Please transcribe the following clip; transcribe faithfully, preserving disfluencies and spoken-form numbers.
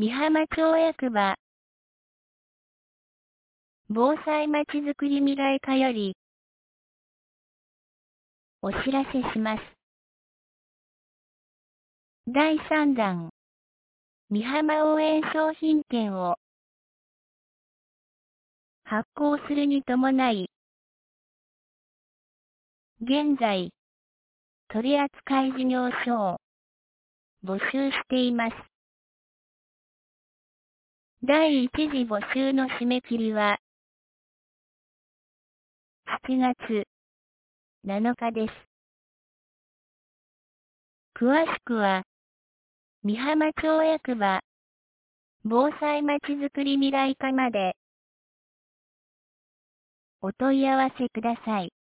美浜町役場防災まちづくり未来課よりお知らせします。だいさんだん美浜応援商品券を発行するに伴い、現在、取扱事業所を募集しています。だいいち次募集の締め切りはしちがつなのかです。詳しくは、美浜町役場防災まちづくり未来課までお問い合わせください。